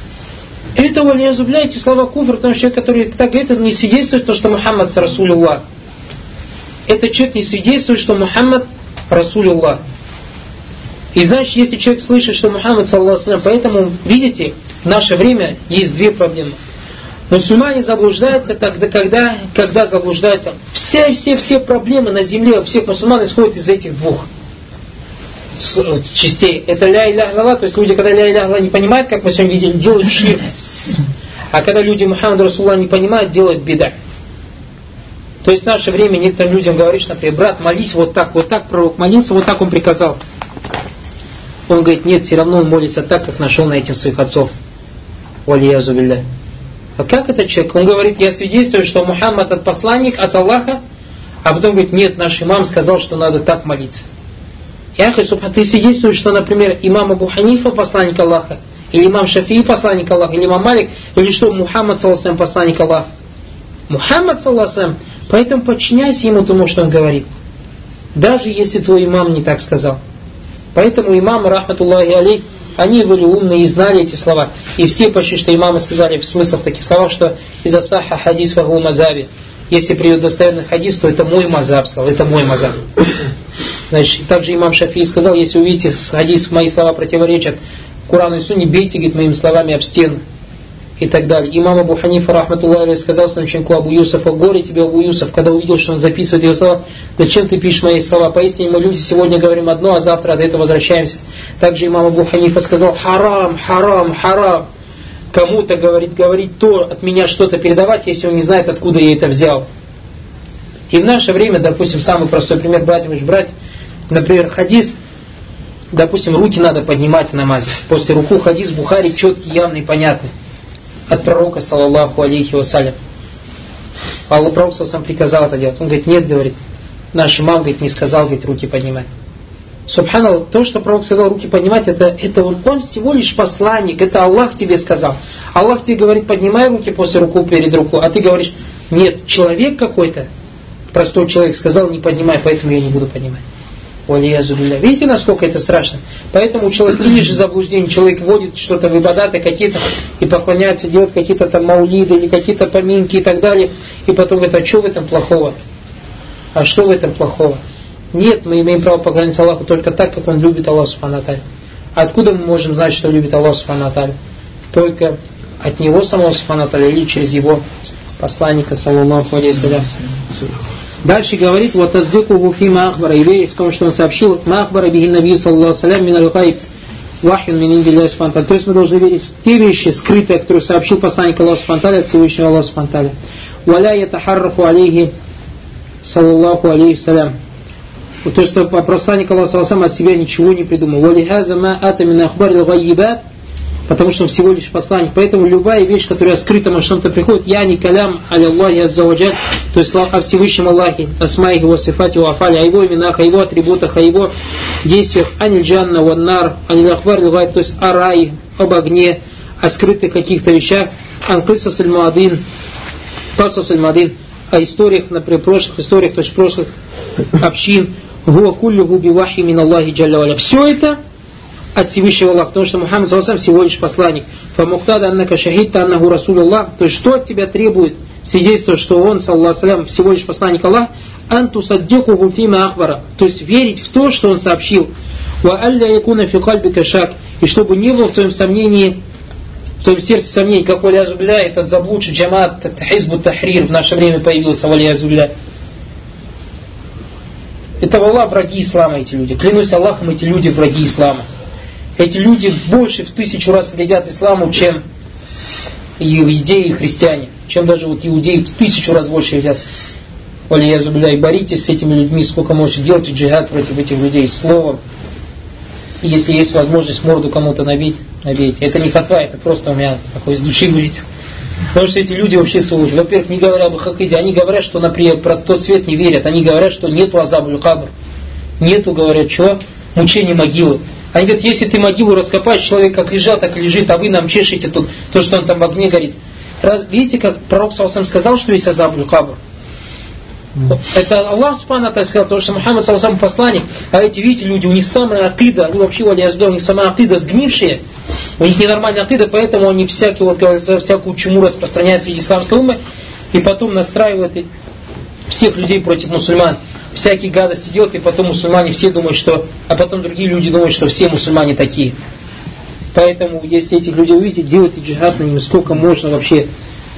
Это, валиязубля, эти слова куфр, потому что человек, который так говорит, это не свидетельствует то, что Мухаммад Расулуллах. Этот человек не свидетельствует, что Мухаммад Расулуллах. И значит, если человек слышит, что Мухаммад саллаллаху алейхи ва саллям, поэтому, видите, в наше время есть две проблемы. Мусульмане заблуждаются тогда, когда, когда заблуждаются. Все, все, все проблемы на земле у всех мусульман исходят из этих двух частей. Это ля иляха илlallah, то есть люди, когда ля иляха илlallah не понимают, как мы сегодня видели, делают ширк. А когда люди Мухаммад Расулуллах не понимают, делают бида. То есть в наше время некоторым людям говоришь, например, брат, молись вот так, вот так пророк молился, вот так он приказал. Он говорит, нет, все равно он молится так, как нашел на этих своих отцов. Валиязу билля. А как этот человек? Он говорит, я свидетельствую, что Мухаммад от посланник, от Аллаха, а потом говорит, нет, наш имам сказал, что надо так молиться. Яхи, субхан, ты свидетельствуешь, что, например, имам Абу Ханифа посланник Аллаха, или имам Шафии посланник Аллаха, или имам Малик, или что, Мухаммад саллаллаху посланник Аллаха. Мухаммад саллаллаху, поэтому подчиняйся ему тому, что он говорит. Даже если твой имам не так сказал. Поэтому имамы, рахматуллахи алейх, они были умные и знали эти слова. И все почти, что имамы сказали в смыслах таких словах, что «Иза сахха хадис фаху мазаби». Если приведет достоверный хадис, то это мой мазаб, сказал, это мой мазаб. Значит, также имам Шафии сказал, если увидите хадис, мои слова противоречат Корану и Сунне, бейте, говорит, моими словами об стену. И так далее. Имам Абу Ханифа, рахматуллахи, сказал своему ученику Абу Юсуфа, горе тебе, Абу Юсуф, когда увидел, что он записывает его слова, зачем ты пишешь мои слова? Поистине мы люди сегодня говорим одно, а завтра от этого возвращаемся. Также имам Абу Ханифа сказал, харам, харам, харам. Кому-то говорит, говорить то, от меня что-то передавать, если он не знает, откуда я это взял. И в наше время, допустим, самый простой пример, братья, брать, например, хадис, допустим, руки надо поднимать в намазе. После руку хадис Бухари четкий, явный, понятный. От пророка, саллаллаху алейхи вассалям. Аллах пророк сам приказал это делать. Он говорит, нет, говорит, наш имам, говорит, не сказал, говорит, руки поднимать. Субханаллах, то, что пророк сказал руки поднимать, это, это он, он всего лишь посланник, это Аллах тебе сказал. Аллах тебе говорит, поднимай руки после руку перед руку, а ты говоришь, нет, человек какой-то, простой человек сказал, не поднимай, поэтому я не буду поднимать. Видите, насколько это страшно? Поэтому человек, или же заблуждение, человек вводит что-то в ибадаты какие-то и поклоняется, делает какие-то там маулиды или какие-то поминки и так далее, и потом говорит, а что в этом плохого? А что в этом плохого? Нет, мы имеем право поклоняться Аллаху только так, как Он любит Аллах субхану ва тааля. Откуда мы можем знать, что любит Аллах субхану ва тааля? Только от Него самого субхану ва тааля или через Его посланника, саллаллаху алейхи ва саллям. Дальше говорит, вот таздикуху фима ахбара, и верит в том, что он сообщил, ма ахбара бихи наби саллаллаху алейхи ва саллям мин аль-гайб вахюн мин индилляхи субхану ва тааля. То есть мы должны верить в те вещи скрытые, которые сообщил посланник Аллаха субхану ва тааля от Всевышнего Аллаха субхану ва тааля. Валя ятахаррафу алейхи саллаллаху алейхи ва саллям. То есть, что посланник Аллаха саллаллаху алейхи ва саллям от себя ничего не придумал. Валихаза ма ата мин ахбар аль-гайбат, потому что он всего лишь посланник. Поэтому любая вещь, которая скрыта, может что-то приходит, я не калям аля Аллахи азза ва джаль, то есть о Всевышнем Аллахе, асмаи его, сифати его, афали, о его именах, о его атрибутах, о его действиях, аниль джанна ван нар, аниль ахбар аль-гайб, то есть о рае, об огне, о скрытых каких-то вещах, ан кысас аль-мадин, кысас аль-мадин, о историях, например, прошлых историях, то есть прошлых общин, гуа куллюху бивахи мин Аллахи джалля валя. Все это от Всевышнего Аллаха, потому что Мухаммад саллаллаху алейхи ва саллям всего лишь посланник. Фамухтада аннака шахидта аннаху расулуллах, то есть что от тебя требует свидетельство, что он, саллаллаху алейхи ва саллям, всего лишь посланник Аллаха, анту саддикуху фима ахбара, то есть верить в то, что он сообщил. Ва алля якуна фи кальбика шак, и чтобы не было в твоем сомнении, в твоем сердце сомнений, как валиязу билля, этот заблудший джамаат хизбут тахрир в наше время появился, валиязу билля. Это валлах враги ислама эти люди. Клянусь Аллахом, эти люди враги ислама. Эти люди больше в тысячу раз вредят исламу, чем иудеи и христиане. Чем даже вот иудеи в тысячу раз больше вредят. Валиязу билля. И боритесь с этими людьми, сколько можете. Делайте джихад против этих людей словом. И если есть возможность морду кому-то набить, набейте. Это не фатва, это просто у меня такой из души вылетел. Потому что эти люди вообще сволочи. Во-первых, не говоря об хакиде, они говорят, что, например, про тот свет не верят. Они говорят, что нету азабуль кабр. Нету, говорят, что? Мучение могилы. Они говорят, если ты могилу раскопаешь, человек как лежал, так и лежит, а вы нам чешете тут то, что он там в огне горит. Раз, видите, как пророк саллаллаху алейхи ва саллям сказал, что есть азабуль кабр? Mm. Это Аллах субхану ва тааля сказал, потому что Мухаммад саллаллаху алейхи ва саллям посланник, а эти, видите, люди, у них самая акида, они вообще, валиязу, у них самая акида сгнившая, у них ненормальная акида, поэтому они всякие, вот, всякую чуму распространяют среди исламской уммы, и потом настраивают всех людей против мусульман. Всякие гадости делают, и потом мусульмане все думают, что... А потом другие люди думают, что все мусульмане такие. Поэтому, если этих людей увидите, делайте джихад на ними, сколько можно вообще.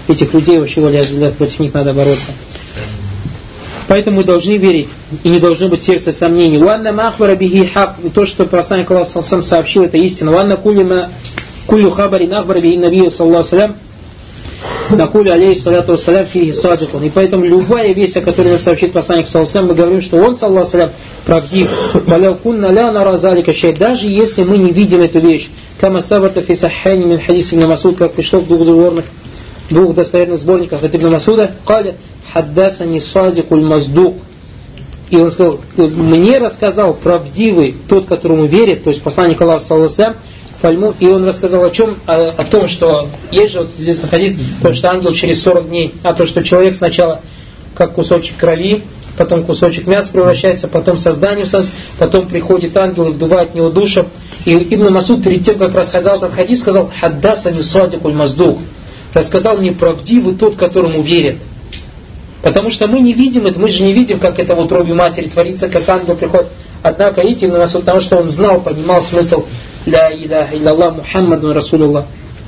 этих людей, вообще против них надо бороться. Поэтому мы должны верить, и не должно быть в сердце сомнений. «Уанна махбара бихи хак», и то, что посланник Аллаха сам сообщил, это истина. «Уанна кулю хабари нахбара бихи набию саллаху салям, накули алейхи салату вассалям фихи садикун». И поэтому любая весть, о которой нам сообщит посланник саллаху салям, мы говорим, что он, саллаху салям, правдив. «Валяу кунна ля нара залика шей», даже если мы не видим эту вещь. «Кама сабата фи саххайни мин хадис ибн Масуд», как пришло в двух сборных, двух достоверных сборниках от Ибн Масуда, «Каля хаддасани садикуль маздук». И он сказал, мне рассказал правдивый тот, которому верит, то есть посланник Аллаха саллаллаху алейхи ва саллям, и он рассказал о чем? О, о том, что есть же вот здесь находится, то, что ангел через сорок дней, а то, что человек сначала как кусочек крови, потом кусочек мяса превращается, потом создание, потом приходит ангел и вдувает в него душу. И Ибн Масуд перед тем, как рассказал этот хадис, сказал, хаддасани садикуль маздук, рассказал мне правдивый тот, которому верит. Потому что мы не видим это, мы же не видим, как это в утробе матери творится, как ангел приходит. Однако, видите, Ибн Масуд, потому что он знал, понимал смысл «Ля иляха илляллах Мухаммаду Расулуллах».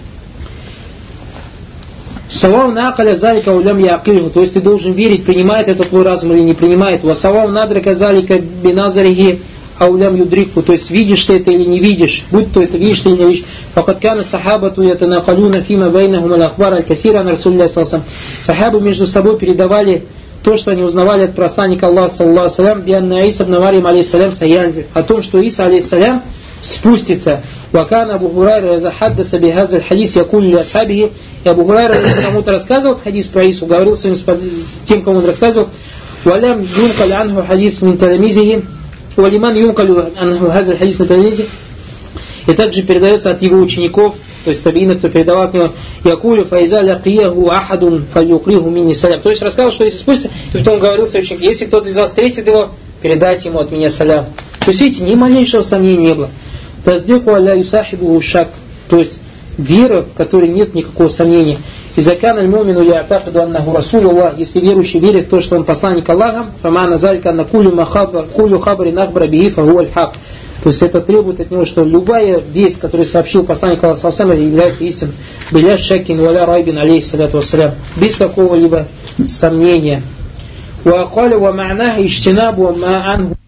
«Савау накаля залика улям яакилху», то есть ты должен верить, принимает это твой разум или не принимает. «Васавау надрака залика биназарихи аулям юдрикху», то есть видишь ты это или не видишь, будь то это видишь или не видишь. «Факад кана сахабату ятанакалюна фима бейнахум аль-ахбар аль-касира ан Расулилля саллаллаху алейхи ва саллям». Сахабы между собой передавали то, что они узнавали от посланника Аллаха саллаллаху алейхи ва саллям, бианна Иса ибн Марьям алейхиссалям саянзиль, о том, что Иса алейхиссалям спустится. «Вакана Абу Хурайра захаддаса бихазаль хадис якулли асхабихи». И Абу Хурайра, если кому-то рассказывал этот хадис про Ису, говорил своим тем, кому он рассказывал, «Валям юнкаль анху хадис мин таламизихи, валиман юнкалю анху хазаль хадис мин таламизихи». И также передается от его учеников, то есть табиина, кто передавал от него, «Якулю файза лякияху ахадун фалюкриху мини салям». То есть рассказал, что если спустится, и потом говорил своим ученикам, если кто-то из вас встретит его, передайте ему от меня салям. То есть, видите, ни малейшего сомнения не было. Таздику аля юсахибу шак, то есть вера, в которой нет никакого сомнения. «Изакан аль-мумину я'такиду аннаху расулуллах», если верующий верит в то, что он посланник Аллаха, «фамана залька анна кулю махабар, кулю хабари нахбара бихи фагу аль-хак». То есть это требует от него, что любая весть, которую сообщил посланник Аллаха, является истиной. «Биля шакин валя райбин алейхиссалату вассалям», без какого-либо сомнения. «Ва акаля ва ма'нах иштинабу ма анху».